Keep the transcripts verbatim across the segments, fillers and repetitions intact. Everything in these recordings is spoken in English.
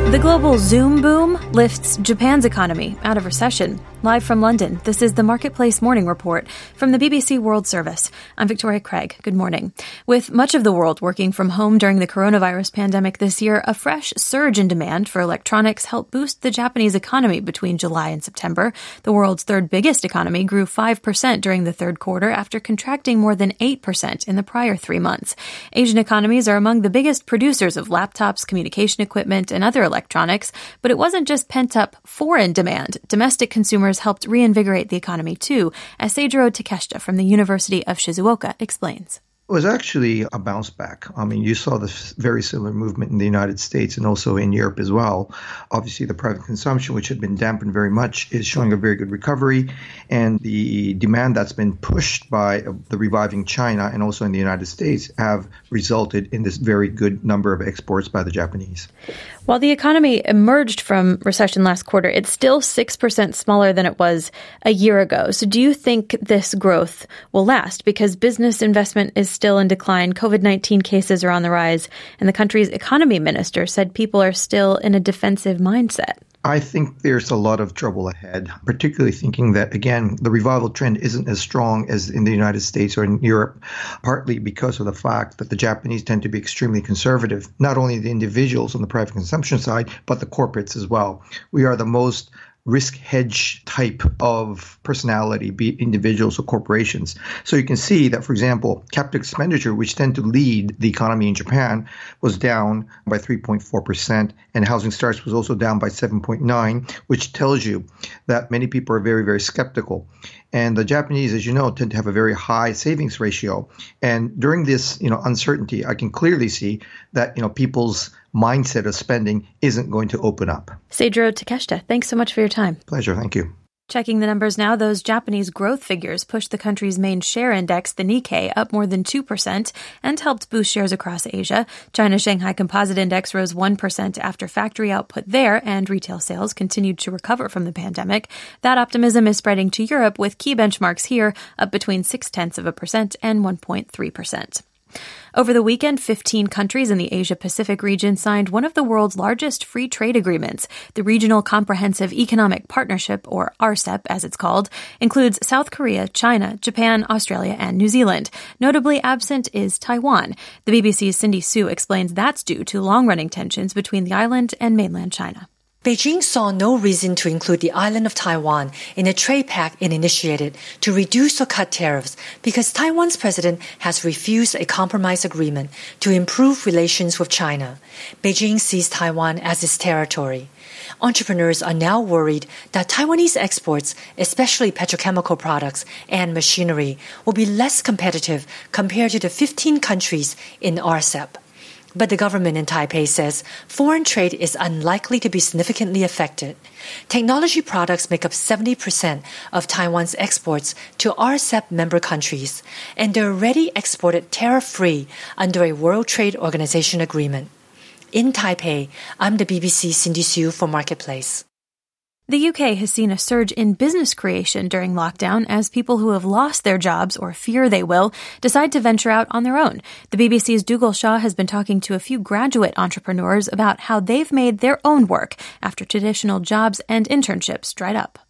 The global Zoom boom lifts Japan's economy out of recession. Live from London, this is the Marketplace Morning Report from the B B C World Service. I'm Victoria Craig. Good morning. With much of the world working from home during the coronavirus pandemic this year, a fresh surge in demand for electronics helped boost the Japanese economy between July and September. The world's third biggest economy grew five percent during the third quarter after contracting more than eight percent in the prior three months. Asian economies are among the biggest producers of laptops, communication equipment, and other electronics, but it wasn't just pent-up foreign demand. Domestic consumers helped reinvigorate the economy too, as Seijiro Takeshita from the University of Shizuoka explains. It was actually a bounce back. I mean, you saw this very similar movement in the United States and also in Europe as well. Obviously, the private consumption, which had been dampened very much, is showing a very good recovery. And the demand that's been pushed by the reviving China and also in the United States have resulted in this very good number of exports by the Japanese. While the economy emerged from recession last quarter, it's still six percent smaller than it was a year ago. So do you think this growth will last? Because business investment is still in decline, COVID nineteen cases are on the rise, and the country's economy minister said people are still in a defensive mindset. I think there's a lot of trouble ahead, particularly thinking that, again, the revival trend isn't as strong as in the United States or in Europe, partly because of the fact that the Japanese tend to be extremely conservative, not only the individuals on the private consumption side, but the corporates as well. We are the most risk hedge type of personality, be it individuals or corporations. So you can see that, for example, capital expenditure, which tend to lead the economy in Japan, was down by three point four percent, and housing starts was also down by seven point nine, which tells you that many people are very, very skeptical. And the Japanese, as you know, tend to have a very high savings ratio. And during this, you know, uncertainty, I can clearly see that, you know, people's mindset of spending isn't going to open up. Seijiro Takeshita, thanks so much for your time. Pleasure. Thank you. Checking the numbers now, those Japanese growth figures pushed the country's main share index, the Nikkei, up more than two percent and helped boost shares across Asia. China's Shanghai Composite Index rose one percent after factory output there and retail sales continued to recover from the pandemic. That optimism is spreading to Europe, with key benchmarks here up between six-tenths of a percent and one point three percent. Over the weekend, fifteen countries in the Asia-Pacific region signed one of the world's largest free trade agreements. The Regional Comprehensive Economic Partnership, or R C E P as it's called, includes South Korea, China, Japan, Australia, and New Zealand. Notably absent is Taiwan. The B B C's Cindy Su explains that's due to long-running tensions between the island and mainland China. Beijing saw no reason to include the island of Taiwan in a trade pact it initiated to reduce or cut tariffs because Taiwan's president has refused a compromise agreement to improve relations with China. Beijing sees Taiwan as its territory. Entrepreneurs are now worried that Taiwanese exports, especially petrochemical products and machinery, will be less competitive compared to the fifteen countries in R C E P. But the government in Taipei says foreign trade is unlikely to be significantly affected. Technology products make up seventy percent of Taiwan's exports to R C E P member countries, and they're already exported tariff-free under a World Trade Organization agreement. In Taipei, I'm the B B C's Cindy Su for Marketplace. The U K has seen a surge in business creation during lockdown as people who have lost their jobs or fear they will decide to venture out on their own. The B B C's Dougal Shaw has been talking to a few graduate entrepreneurs about how they've made their own work after traditional jobs and internships dried up.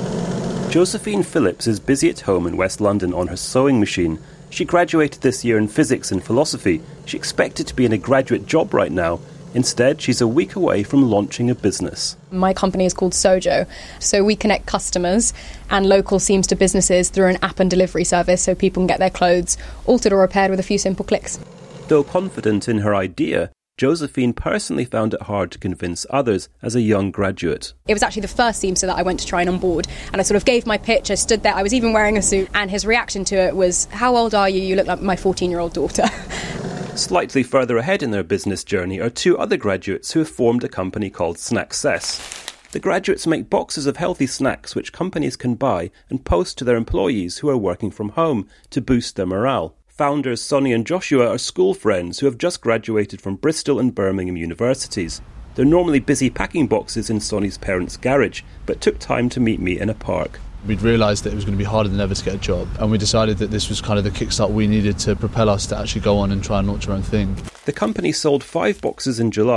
Josephine Phillips is busy at home in West London on her sewing machine. She graduated this year in physics and philosophy. She expected to be in a graduate job right now. Instead, she's a week away from launching a business. My company is called Sojo. So we connect customers and local seams to businesses through an app and delivery service so people can get their clothes altered or repaired with a few simple clicks. Though confident in her idea, Josephine personally found it hard to convince others as a young graduate. It was actually the first seamster that I went to try and onboard, and I sort of gave my pitch. I stood there, I was even wearing a suit, and his reaction to it was, "How old are you? You look like my fourteen-year-old daughter." Slightly further ahead in their business journey are two other graduates who have formed a company called Snackcess. The graduates make boxes of healthy snacks which companies can buy and post to their employees who are working from home to boost their morale. Founders Sonny and Joshua are school friends who have just graduated from Bristol and Birmingham universities. They're normally busy packing boxes in Sonny's parents' garage, but took time to meet me in a park. We'd realised that it was going to be harder than ever to get a job, and we decided that this was kind of the kickstart we needed to propel us to actually go on and try and launch our own thing. The company sold five boxes in July,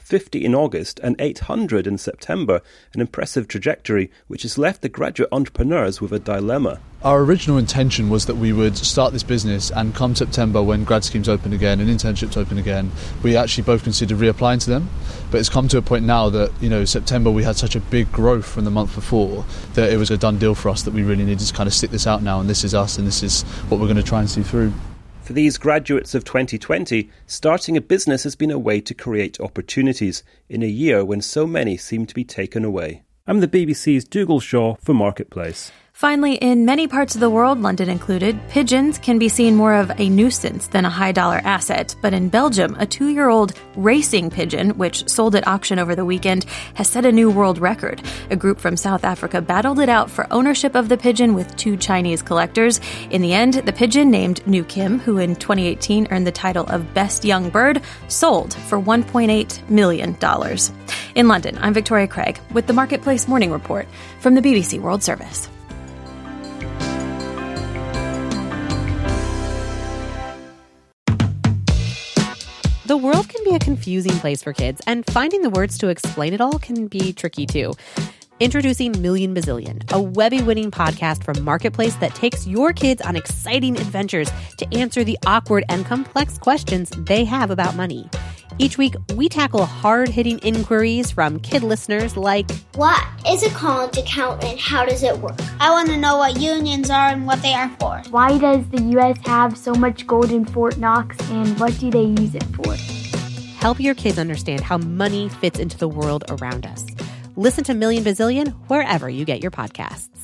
fifty in August and eight hundred in September, an impressive trajectory which has left the graduate entrepreneurs with a dilemma. Our original intention was that we would start this business, and come September when grad schemes open again and internships open again, we actually both considered reapplying to them. But it's come to a point now that, you know, September we had such a big growth from the month before that it was a done deal for us, that we really needed to kind of stick this out now, and this is us and this is what we're going to try and see through. For these graduates of twenty twenty, starting a business has been a way to create opportunities in a year when so many seem to be taken away. I'm the B B C's Dougal Shaw for Marketplace. Finally, in many parts of the world, London included, pigeons can be seen more of a nuisance than a high-dollar asset. But in Belgium, a two-year-old racing pigeon, which sold at auction over the weekend, has set a new world record. A group from South Africa battled it out for ownership of the pigeon with two Chinese collectors. In the end, the pigeon, named New Kim, who in twenty eighteen earned the title of Best Young Bird, sold for one point eight million dollars. In London, I'm Victoria Craig with the Marketplace Morning Report from the B B C World Service. The world can be a confusing place for kids, and finding the words to explain it all can be tricky too. Introducing Million Bazillion, a Webby-winning podcast from Marketplace that takes your kids on exciting adventures to answer the awkward and complex questions they have about money. Each week, we tackle hard-hitting inquiries from kid listeners like, what is a college account and how does it work? I want to know what unions are and what they are for. Why does the U S have so much gold in Fort Knox, and what do they use it for? Help your kids understand how money fits into the world around us. Listen to Million Bazillion wherever you get your podcasts.